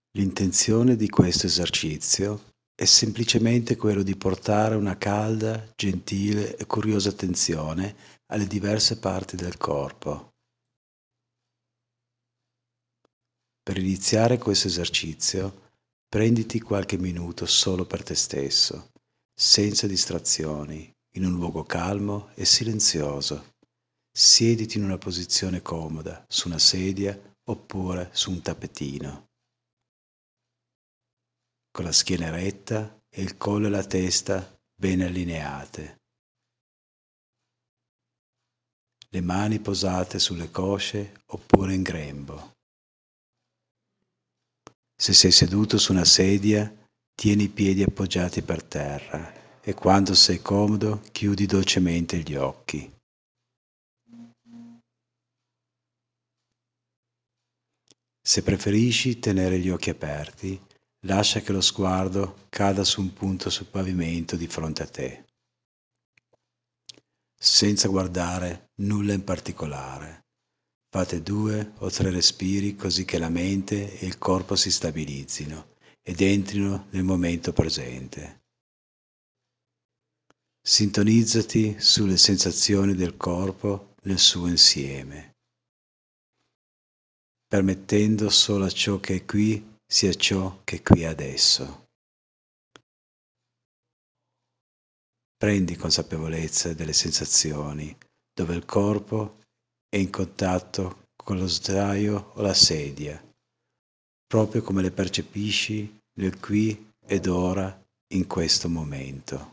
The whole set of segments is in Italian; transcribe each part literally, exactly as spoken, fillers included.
L'intenzione di questo esercizio è semplicemente quello di portare una calda, gentile e curiosa attenzione alle diverse parti del corpo. Per iniziare questo esercizio, prenditi qualche minuto solo per te stesso, senza distrazioni, in un luogo calmo e silenzioso. Siediti in una posizione comoda, su una sedia oppure su un tappetino, con la schiena eretta e il collo e la testa ben allineate. Le mani posate sulle cosce oppure in grembo. Se sei seduto su una sedia, tieni i piedi appoggiati per terra e quando sei comodo chiudi dolcemente gli occhi. Se preferisci tenere gli occhi aperti, lascia che lo sguardo cada su un punto sul pavimento di fronte a te, senza guardare nulla in particolare. Fate due o tre respiri così che la mente e il corpo si stabilizzino ed entrino nel momento presente. Sintonizzati sulle sensazioni del corpo nel suo insieme, permettendo solo a ciò che è qui sia ciò che è qui adesso. Prendi consapevolezza delle sensazioni dove il corpo è in contatto con lo sdraio o la sedia, proprio come le percepisci nel qui ed ora in questo momento.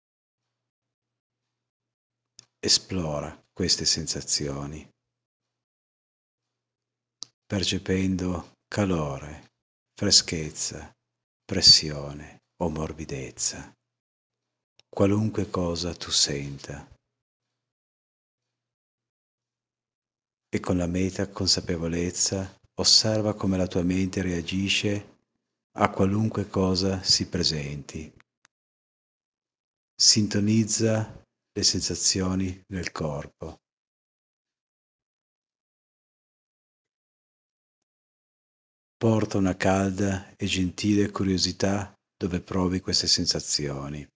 Esplora queste sensazioni, percependo calore, freschezza, pressione o morbidezza, qualunque cosa tu senta. E con la meta consapevolezza osserva come la tua mente reagisce a qualunque cosa si presenti. Sintonizza le sensazioni del corpo. Porta una calda e gentile curiosità dove provi queste sensazioni.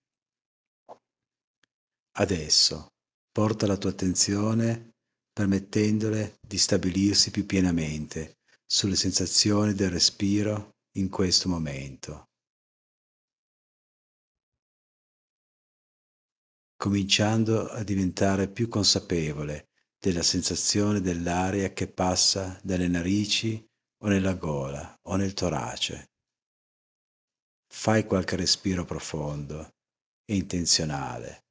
Adesso porta la tua attenzione permettendole di stabilirsi più pienamente sulle sensazioni del respiro in questo momento. Cominciando a diventare più consapevole della sensazione dell'aria che passa dalle narici o nella gola o nel torace. Fai qualche respiro profondo e intenzionale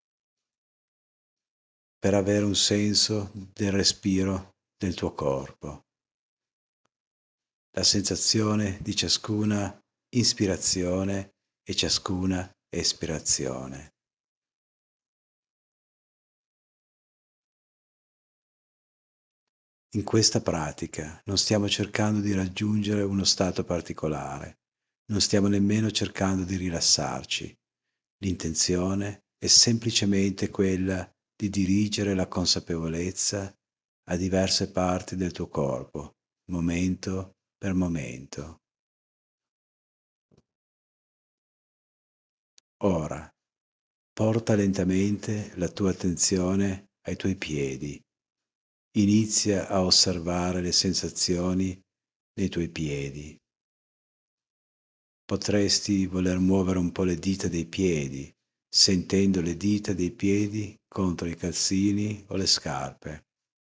per avere un senso del respiro del tuo corpo, la sensazione di ciascuna ispirazione e ciascuna espirazione. In questa pratica non stiamo cercando di raggiungere uno stato particolare, non stiamo nemmeno cercando di rilassarci. L'intenzione è semplicemente quella di dirigere la consapevolezza a diverse parti del tuo corpo, momento per momento. Ora, porta lentamente la tua attenzione ai tuoi piedi. Inizia a osservare le sensazioni nei tuoi piedi. Potresti voler muovere un po' le dita dei piedi, sentendo le dita dei piedi contro i calzini o le scarpe.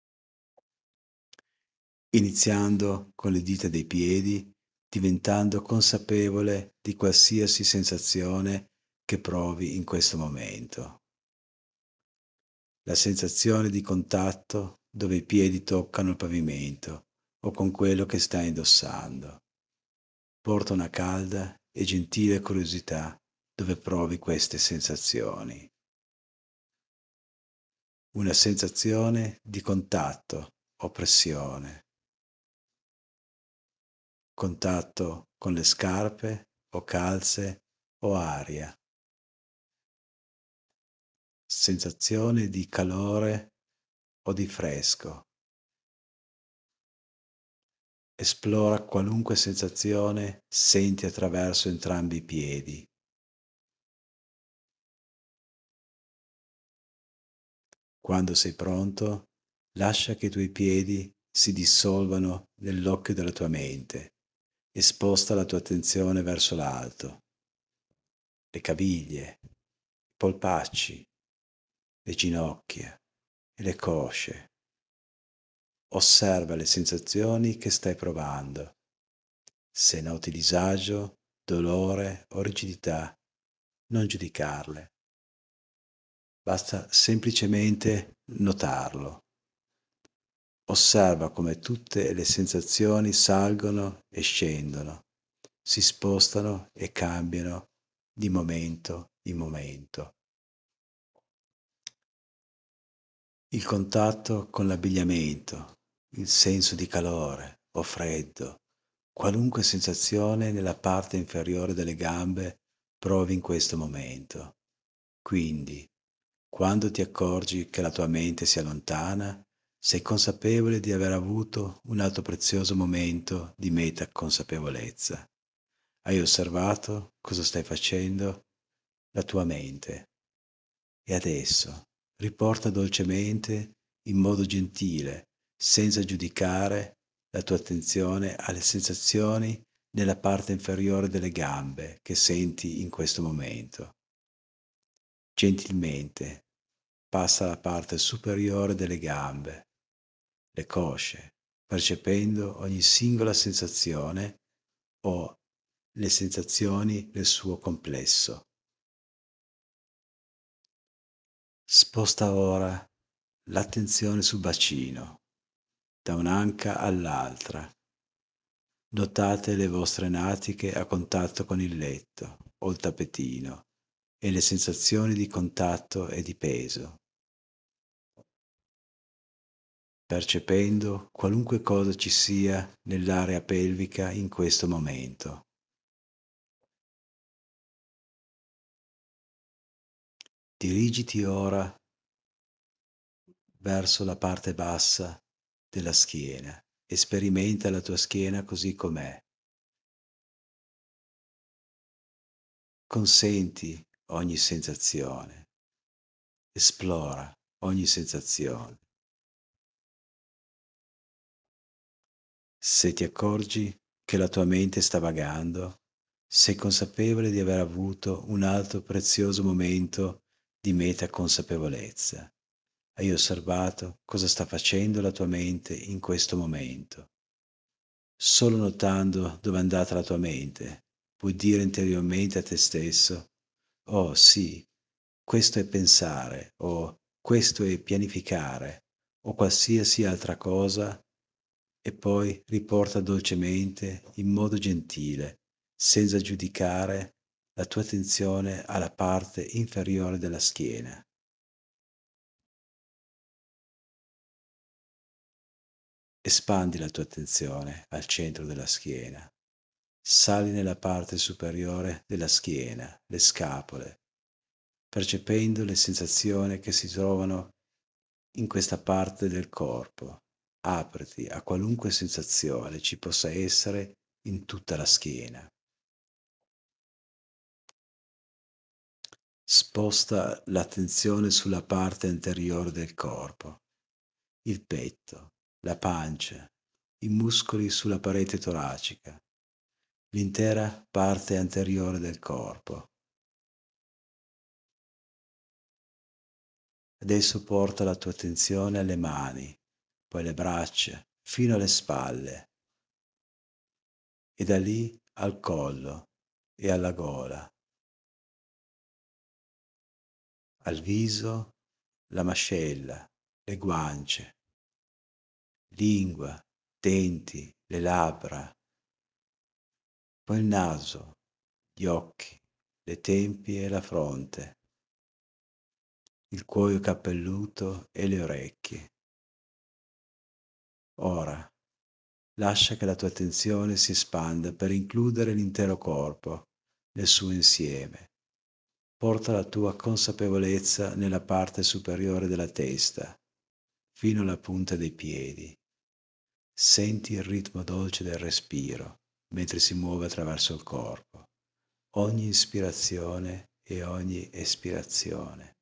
Iniziando con le dita dei piedi, diventando consapevole di qualsiasi sensazione che provi in questo momento. La sensazione di contatto dove i piedi toccano il pavimento o con quello che stai indossando. Porta una calda e gentile curiosità dove provi queste sensazioni. Una sensazione di contatto o pressione. Contatto con le scarpe o calze o aria. Sensazione di calore o di fresco. Esplora qualunque sensazione senti attraverso entrambi i piedi. Quando sei pronto, lascia che i tuoi piedi si dissolvano nell'occhio della tua mente e sposta la tua attenzione verso l'alto, le caviglie, i polpacci, le ginocchia e le cosce. Osserva le sensazioni che stai provando. Se noti disagio, dolore o rigidità, non giudicarle. Basta semplicemente notarlo. Osserva come tutte le sensazioni salgono e scendono, si spostano e cambiano di momento in momento. Il contatto con l'abbigliamento, il senso di calore o freddo, qualunque sensazione nella parte inferiore delle gambe provi in questo momento. Quindi, quando ti accorgi che la tua mente si allontana, sei consapevole di aver avuto un altro prezioso momento di metaconsapevolezza. Hai osservato cosa stai facendo? La tua mente. E adesso riporta dolcemente, in modo gentile, senza giudicare, la tua attenzione alle sensazioni nella parte inferiore delle gambe che senti in questo momento. Gentilmente passa alla parte superiore delle gambe, le cosce, percependo ogni singola sensazione o le sensazioni nel suo complesso. Sposta ora l'attenzione sul bacino, da un'anca all'altra. Notate le vostre natiche a contatto con il letto o il tappetino e le sensazioni di contatto e di peso, percependo qualunque cosa ci sia nell'area pelvica in questo momento. Dirigiti ora verso la parte bassa della schiena e sperimenta la tua schiena così com'è. Consenti ogni sensazione, esplora ogni sensazione. Se ti accorgi che la tua mente sta vagando, sei consapevole di aver avuto un altro prezioso momento di metaconsapevolezza. Hai osservato cosa sta facendo la tua mente in questo momento. Solo notando dove è andata la tua mente, puoi dire interiormente a te stesso: oh sì, questo è pensare, o questo è pianificare, o qualsiasi altra cosa, e poi riporta dolcemente, in modo gentile, senza giudicare, la tua attenzione alla parte inferiore della schiena. Espandi la tua attenzione al centro della schiena. Sali nella parte superiore della schiena, le scapole, percependo le sensazioni che si trovano in questa parte del corpo. Apriti a qualunque sensazione ci possa essere in tutta la schiena. Sposta l'attenzione sulla parte anteriore del corpo, il petto, la pancia, i muscoli sulla parete toracica, l'intera parte anteriore del corpo. Adesso porta la tua attenzione alle mani, poi alle braccia, fino alle spalle e da lì al collo e alla gola, al viso, la mascella, le guance, lingua, denti, le labbra, poi il naso, gli occhi, le tempie e la fronte, il cuoio capelluto e le orecchie. Ora, lascia che la tua attenzione si espanda per includere l'intero corpo nel suo insieme. Porta la tua consapevolezza nella parte superiore della testa, fino alla punta dei piedi. Senti il ritmo dolce del respiro mentre si muove attraverso il corpo, ogni ispirazione e ogni espirazione.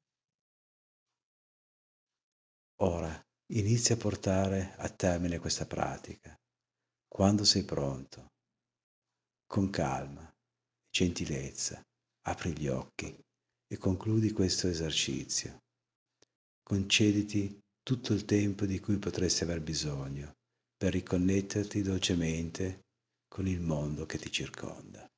Ora inizia a portare a termine questa pratica. Quando sei pronto, con calma e gentilezza, apri gli occhi e concludi questo esercizio. Concediti tutto il tempo di cui potresti aver bisogno per riconnetterti dolcemente con il mondo che ti circonda.